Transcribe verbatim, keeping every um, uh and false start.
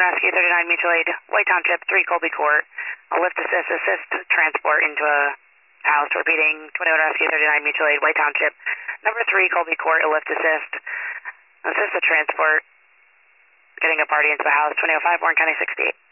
Rescue thirty-nine Mutual Aid, White Township, three Colby Court. A lift assist, assist transport into a house. Repeating, twenty-one Rescue thirty-nine Mutual Aid, White Township, number three Colby Court, a lift assist. Assist the transport, getting a party into the house, twenty oh five Warren County sixty-eight.